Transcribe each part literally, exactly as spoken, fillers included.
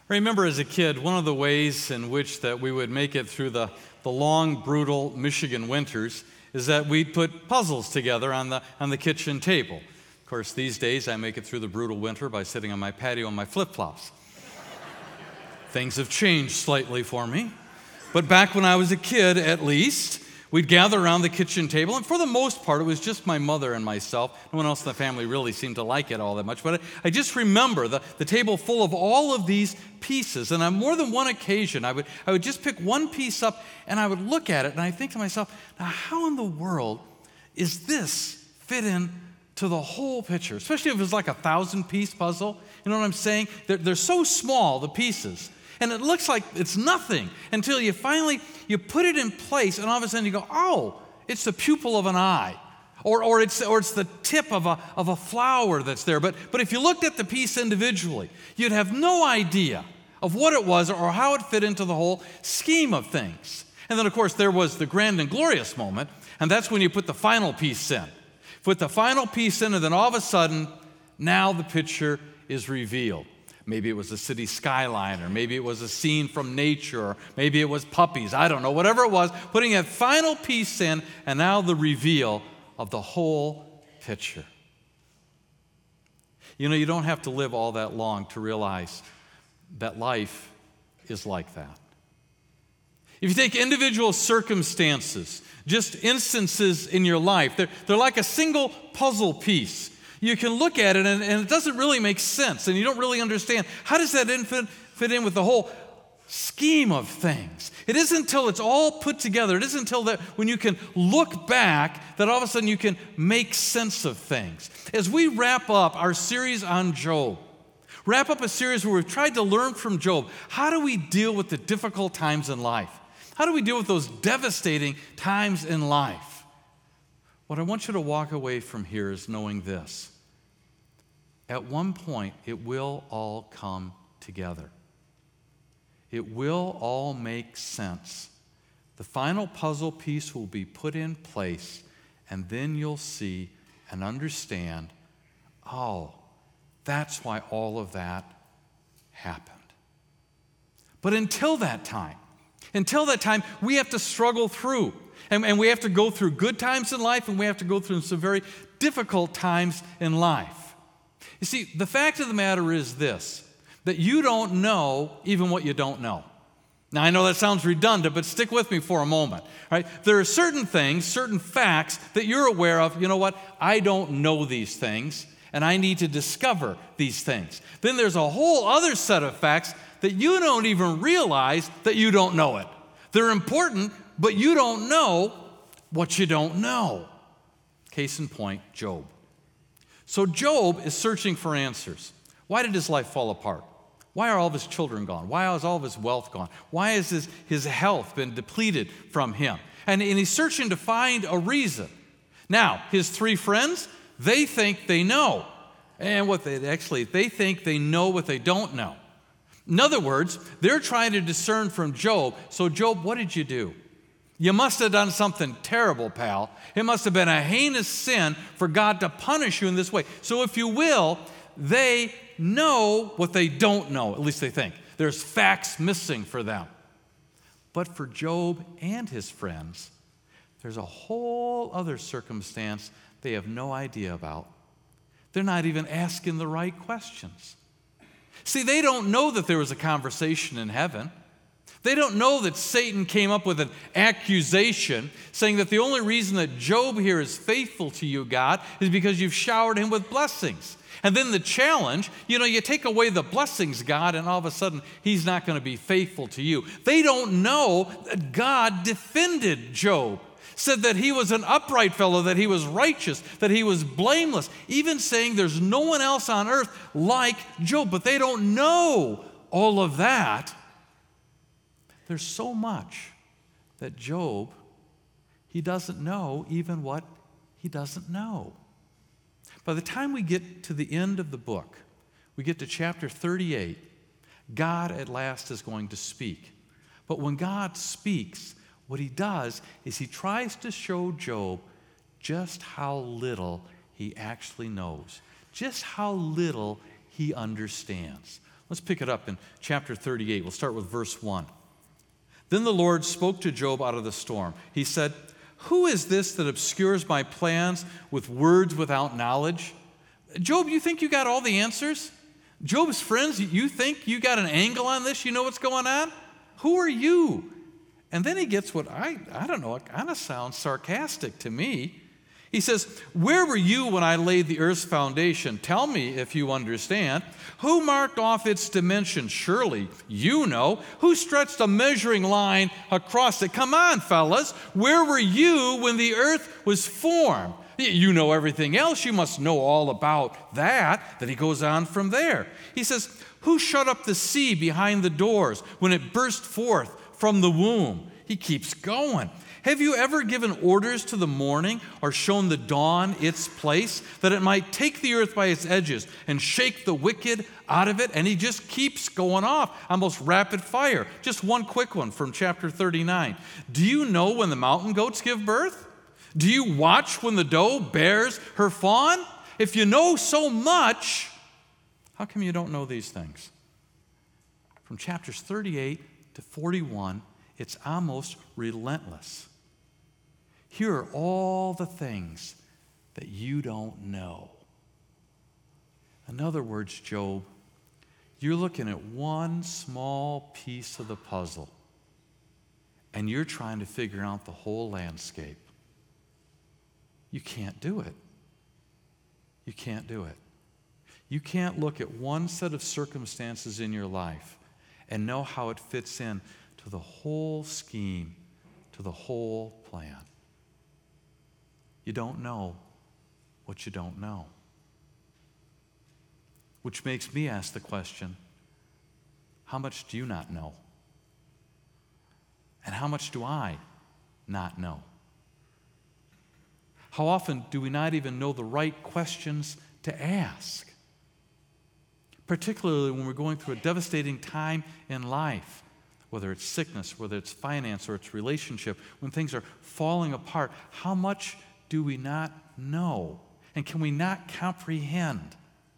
I remember as a kid, one of the ways in which that we would make it through the, the long, brutal Michigan winters is that we'd put puzzles together on the, on the kitchen table. Of course, these days I make it through the brutal winter by sitting on my patio in my flip-flops. Things have changed slightly for me. But back when I was a kid, at least, we'd gather around the kitchen table, and for the most part, it was just my mother and myself. No one else in the family really seemed to like it all that much, but I, I just remember the, the table full of all of these pieces, and on more than one occasion, I would, I would just pick one piece up, and I would look at it, and I think to myself, now how in the world is this fit in to the whole picture? Especially if it was like a thousand-piece puzzle. You know what I'm saying? They're, they're so small, the pieces. And it looks like it's nothing until you finally, you put it in place, and all of a sudden you go, oh, it's the pupil of an eye. Or, or, it's, or it's the tip of a, of a flower that's there. But, but if you looked at the piece individually, you'd have no idea of what it was or how it fit into the whole scheme of things. And then, of course, there was the grand and glorious moment, and that's when you put the final piece in. Put the final piece in, and then all of a sudden, now the picture is revealed. Maybe it was a city skyline, or maybe it was a scene from nature, or maybe it was puppies. I don't know. Whatever it was, putting that final piece in, and now the reveal of the whole picture. You know, you don't have to live all that long to realize that life is like that. If you take individual circumstances, just instances in your life, they're, they're like a single puzzle piece. You can look at it, and, and it doesn't really make sense, and you don't really understand. How does that infant fit in with the whole scheme of things? It isn't until it's all put together, it isn't until that when you can look back that all of a sudden you can make sense of things. As we wrap up our series on Job, wrap up a series where we've tried to learn from Job, how do we deal with the difficult times in life? How do we deal with those devastating times in life? What I want you to walk away from here is knowing this. At one point, it will all come together. It will all make sense. The final puzzle piece will be put in place, and then you'll see and understand, oh, that's why all of that happened. But until that time, until that time, we have to struggle through. And, and we have to go through good times in life, and we have to go through some very difficult times in life. You see, the fact of the matter is this, that you don't know even what you don't know. Now, I know that sounds redundant, but stick with me for a moment. Right? There are certain things, certain facts that you're aware of. You know what? I don't know these things, and I need to discover these things. Then there's a whole other set of facts that you don't even realize that you don't know it. They're important, but you don't know what you don't know. Case in point, Job. So Job is searching for answers. Why did his life fall apart? Why are all of his children gone? Why is all of his wealth gone? Why has his, his health been depleted from him? And, and he's searching to find a reason. Now, his three friends, they think they know. And what they actually, they think they know what they don't know. In other words, they're trying to discern from Job, so Job, what did you do? You must have done something terrible, pal. It must have been a heinous sin for God to punish you in this way. So if you will, they know what they don't know, at least they think. There's facts missing for them. But for Job and his friends, there's a whole other circumstance they have no idea about. They're not even asking the right questions. See, they don't know that there was a conversation in heaven. They don't know that Satan came up with an accusation saying that the only reason that Job here is faithful to you, God, is because you've showered him with blessings. And then the challenge, you know, you take away the blessings, God, and all of a sudden he's not going to be faithful to you. They don't know that God defended Job, said that he was an upright fellow, that he was righteous, that he was blameless, even saying there's no one else on earth like Job. But they don't know all of that. There's so much that Job, he doesn't know even what he doesn't know. By the time we get to the end of the book, we get to chapter thirty-eight, God at last is going to speak. But when God speaks, what he does is he tries to show Job just how little he actually knows, just how little he understands. Let's pick it up in chapter thirty-eight. We'll start with verse one. Then the Lord spoke to Job out of the storm. He said, "Who is this that obscures my plans with words without knowledge?" Job, you think you got all the answers? Job's friends, you think you got an angle on this? You know what's going on? Who are you? And then he gets what I, I don't know, it kind of sounds sarcastic to me. He says, "Where were you when I laid the earth's foundation? Tell me if you understand. Who marked off its dimensions? Surely you know. Who stretched a measuring line across it? Come on, fellas. Where were you when the earth was formed?" You know everything else. You must know all about that. Then he goes on from there. He says, "Who shut up the sea behind the doors when it burst forth from the womb?" He keeps going. "Have you ever given orders to the morning or shown the dawn its place, that it might take the earth by its edges and shake the wicked out of it?" And he just keeps going off, almost rapid fire. Just one quick one from chapter thirty-nine. "Do you know when the mountain goats give birth? Do you watch when the doe bears her fawn? If you know so much, how come you don't know these things?" From chapters thirty-eight to forty-one, it's almost relentless. Here are all the things that you don't know. In other words, Job, you're looking at one small piece of the puzzle, and you're trying to figure out the whole landscape. You can't do it. You can't do it. You can't look at one set of circumstances in your life and know how it fits in to the whole scheme, to the whole plan. You don't know what you don't know. Which makes me ask the question, how much do you not know? And how much do I not know? How often do we not even know the right questions to ask? Particularly when we're going through a devastating time in life, whether it's sickness, whether it's finance, or it's relationship, when things are falling apart, how much do we not know? And can we not comprehend?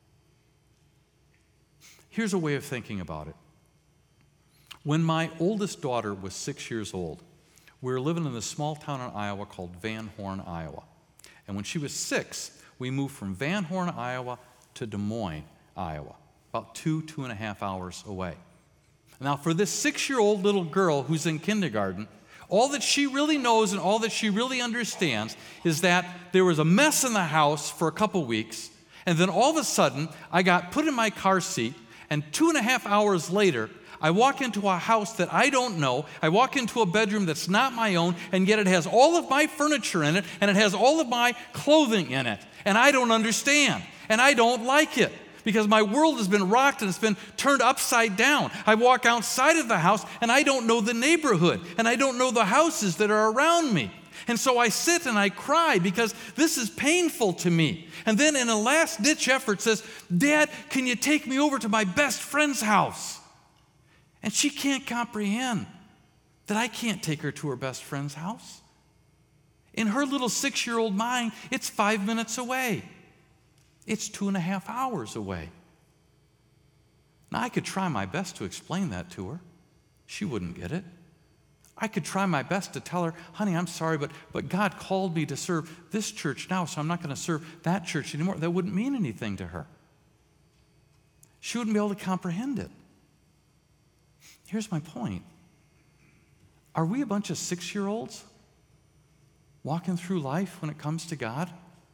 Here's a way of thinking about it. When my oldest daughter was six years old, we were living in this small town in Iowa called Van Horn, Iowa. And when she was six, we moved from Van Horn, Iowa to Des Moines, Iowa, about two, two and a half hours away. Now, for this six-year-old little girl who's in kindergarten, all that she really knows and all that she really understands is that there was a mess in the house for a couple weeks, and then all of a sudden, I got put in my car seat, and two and a half hours later, I walk into a house that I don't know. I walk into a bedroom that's not my own, and yet it has all of my furniture in it, and it has all of my clothing in it. And I don't understand, and I don't like it, because my world has been rocked and it's been turned upside down. I walk outside of the house, and I don't know the neighborhood, and I don't know the houses that are around me. And so I sit and I cry because this is painful to me. And then in a last-ditch effort says, "Dad, can you take me over to my best friend's house?" And she can't comprehend that I can't take her to her best friend's house. In her little six-year-old mind, it's five minutes away. It's two and a half hours away. Now, I could try my best to explain that to her. She wouldn't get it. I could try my best to tell her, "Honey, I'm sorry, but, but God called me to serve this church now, so I'm not going to serve that church anymore." That wouldn't mean anything to her. She wouldn't be able to comprehend it. Here's my point. Are we a bunch of six-year-olds walking through life when it comes to God?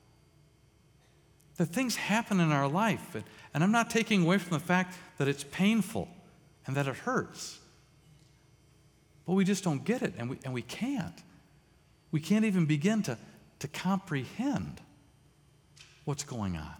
That things happen in our life, and I'm not taking away from the fact that it's painful and that it hurts. But we just don't get it, and we, and we can't. We can't even begin to, to comprehend what's going on.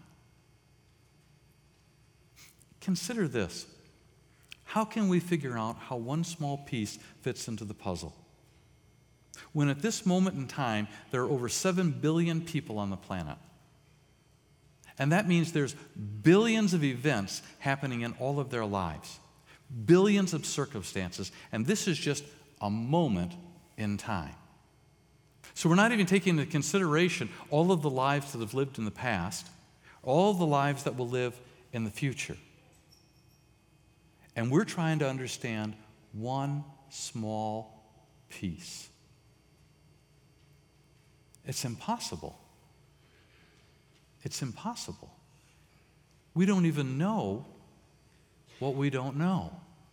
Consider this. How can we figure out how one small piece fits into the puzzle? When at this moment in time, there are over seven billion people on the planet. And that means there's billions of events happening in all of their lives, billions of circumstances, and this is just a moment in time. So we're not even taking into consideration all of the lives that have lived in the past, all of the lives that will live in the future. And we're trying to understand one small piece. It's impossible. It's impossible. We don't even know what we don't know.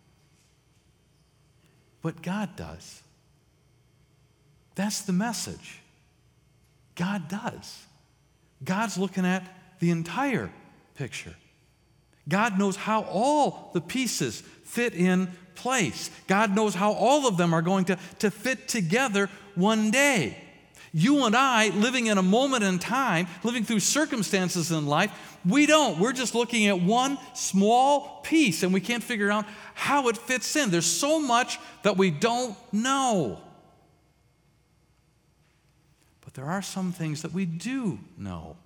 But God does. That's the message. God does. God's looking at the entire picture. God knows how all the pieces fit in place. God knows how all of them are going to, to fit together one day. You and I, living in a moment in time, living through circumstances in life, we don't. We're just looking at one small piece, and we can't figure out how it fits in. There's so much that we don't know. But there are some things that we do know.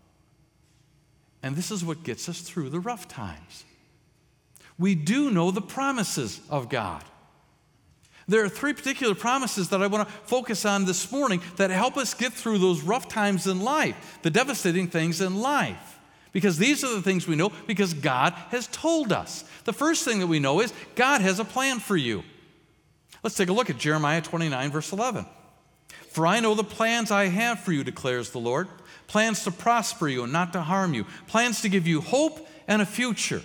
And this is what gets us through the rough times. We do know the promises of God. There are three particular promises that I want to focus on this morning that help us get through those rough times in life, the devastating things in life. Because these are the things we know because God has told us. The first thing that we know is God has a plan for you. Let's take a look at Jeremiah twenty-nine, verse eleven. For I know the plans I have for you, declares the Lord, plans to prosper you and not to harm you, plans to give you hope and a future.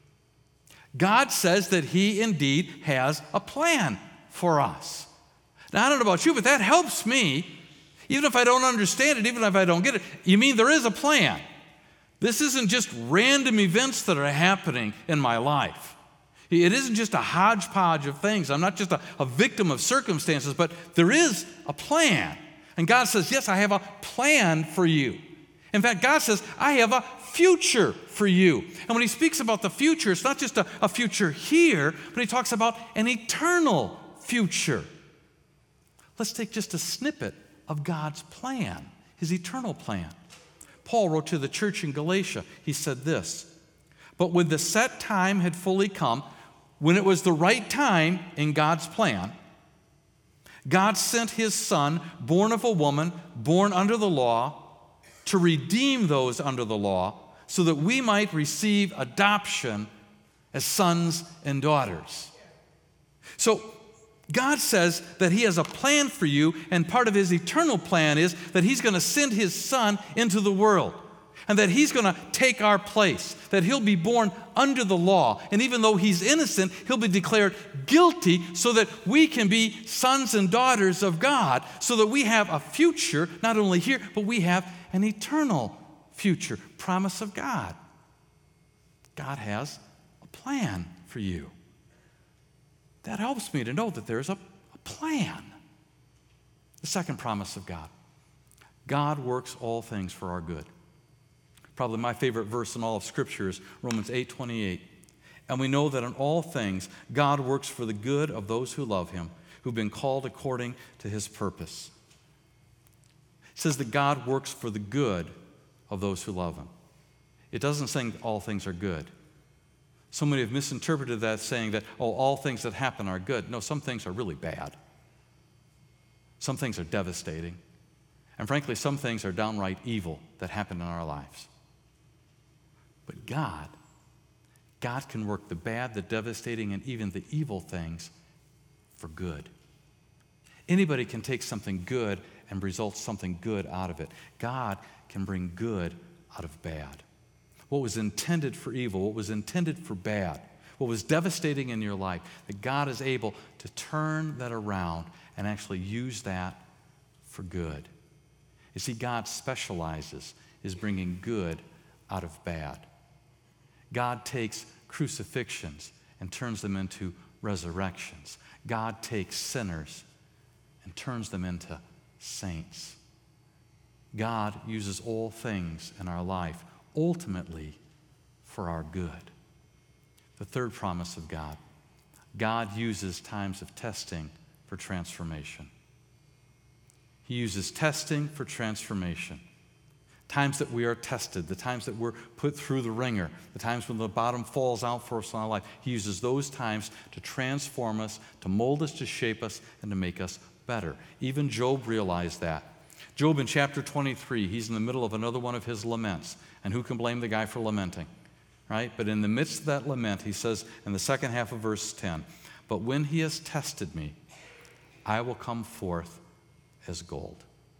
God says that He indeed has a plan for us. Now, I don't know about you, but that helps me, even if I don't understand it, even if I don't get it. You mean there is a plan? This isn't just random events that are happening in my life. It isn't just a hodgepodge of things. I'm not just a, a victim of circumstances, but there is a plan. And God says, yes, I have a plan for you. In fact, God says, I have a future for you. And when He speaks about the future, it's not just a, a future here, but He talks about an eternal future. Let's take just a snippet of God's plan, His eternal plan. Paul wrote to the church in Galatia. He said this, but when the set time had fully come, when it was the right time in God's plan, God sent His Son, born of a woman, born under the law, to redeem those under the law, so that we might receive adoption as sons and daughters. So God says that He has a plan for you, and part of His eternal plan is that He's going to send His Son into the world, and that He's going to take our place, that He'll be born under the law, and even though He's innocent, He'll be declared guilty so that we can be sons and daughters of God, so that we have a future, not only here, but we have an eternal future, promise of God. God has a plan for you. That helps me to know that there's a, a plan. The second promise of God. God works all things for our good. Probably my favorite verse in all of Scripture is Romans eight twenty-eight. And we know that in all things, God works for the good of those who love Him, who've been called according to His purpose. It says that God works for the good of those who love Him. It doesn't say that all things are good. So many have misinterpreted that, saying that, oh, all things that happen are good. No, some things are really bad. Some things are devastating. And frankly, some things are downright evil that happen in our lives. But God, God can work the bad, the devastating, and even the evil things for good. Anybody can take something good and result something good out of it. God can bring good out of bad. What was intended for evil, what was intended for bad, what was devastating in your life, that God is able to turn that around and actually use that for good. You see, God specializes in bringing good out of bad. God takes crucifixions and turns them into resurrections. God takes sinners and turns them into saints. God uses all things in our life ultimately for our good. The third promise of God. God uses times of testing for transformation. He uses testing for transformation. Times that we are tested, the times that we're put through the ringer, the times when the bottom falls out for us in our life. He uses those times to transform us, to mold us, to shape us, and to make us better. Even Job realized that. Job in chapter twenty-three, he's in the middle of another one of his laments. And who can blame the guy for lamenting? right? But in the midst of that lament, he says in the second half of verse ten, but when he has tested me, I will come forth as gold.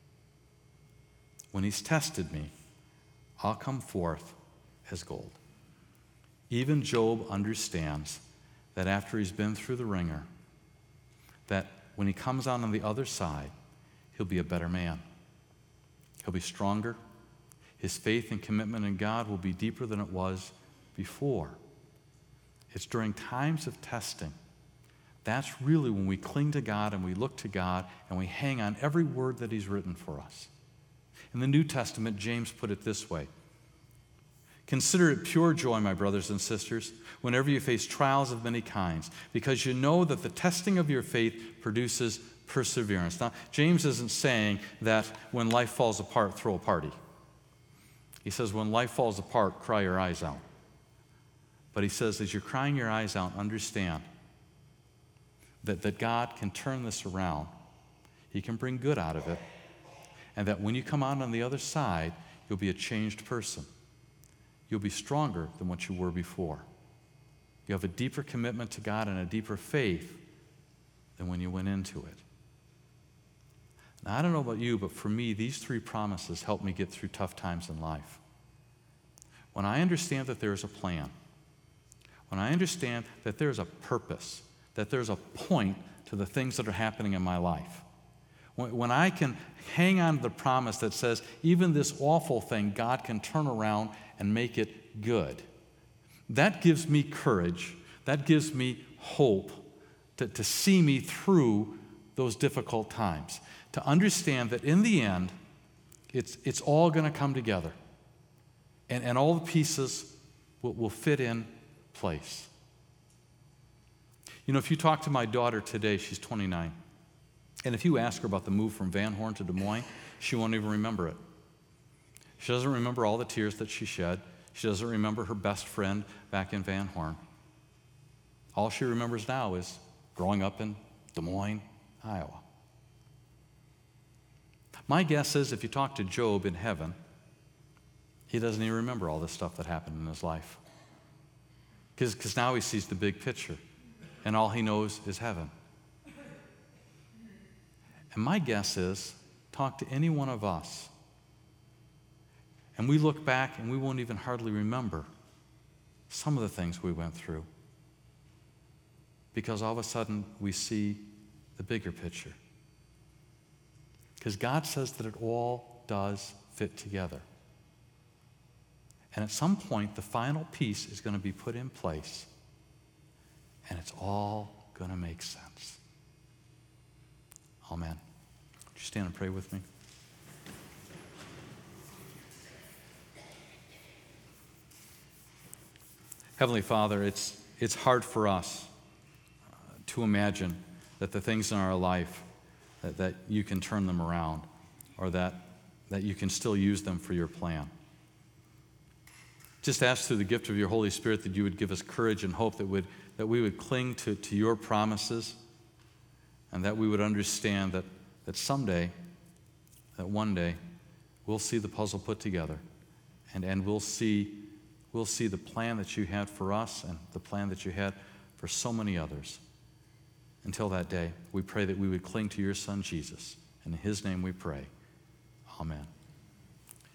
When he's tested me, I'll come forth as gold. Even Job understands that after he's been through the ringer, that when he comes out on the other side, he'll be a better man. He'll be stronger. His faith and commitment in God will be deeper than it was before. It's during times of testing. That's really when we cling to God and we look to God and we hang on every word that he's written for us. In the New Testament, James put it this way. Consider it pure joy, my brothers and sisters, whenever you face trials of many kinds, because you know that the testing of your faith produces perseverance. Now, James isn't saying that when life falls apart, throw a party. He says when life falls apart, cry your eyes out. But he says as you're crying your eyes out, understand that, that God can turn this around. He can bring good out of it. And that when you come out on the other side, you'll be a changed person. You'll be stronger than what you were before. You have a deeper commitment to God and a deeper faith than when you went into it. Now, I don't know about you, but for me, these three promises help me get through tough times in life. When I understand that there's a plan, when I understand that there's a purpose, that there's a point to the things that are happening in my life, when, when I can hang on to the promise that says, even this awful thing, God can turn around and make it good, that gives me courage, that gives me hope to, to see me through those difficult times. To understand that in the end, it's, it's all going to come together. And, and all the pieces will, will fit in place. You know, if you talk to my daughter today, she's twenty-nine, and if you ask her about the move from Van Horn to Des Moines, she won't even remember it. She doesn't remember all the tears that she shed. She doesn't remember her best friend back in Van Horn. All she remembers now is growing up in Des Moines, Iowa. My guess is if you talk to Job in heaven, he doesn't even remember all this stuff that happened in his life. Because now he sees the big picture, and all he knows is heaven. And my guess is, talk to any one of us, and we look back and we won't even hardly remember some of the things we went through. Because all of a sudden we see the bigger picture. Because God says that it all does fit together. And at some point, the final piece is going to be put in place, and it's all going to make sense. Amen. Would you stand and pray with me? Heavenly Father, it's, it's hard for us uh, to imagine that the things in our life, that, that you can turn them around, or that, that you can still use them for your plan. Just ask through the gift of your Holy Spirit that you would give us courage and hope, that, would, that we would cling to, to your promises, and that we would understand that, that someday, that one day, we'll see the puzzle put together, and, and we'll see We'll see the plan that you had for us and the plan that you had for so many others. Until that day, we pray that we would cling to your Son, Jesus. In his name we pray. Amen.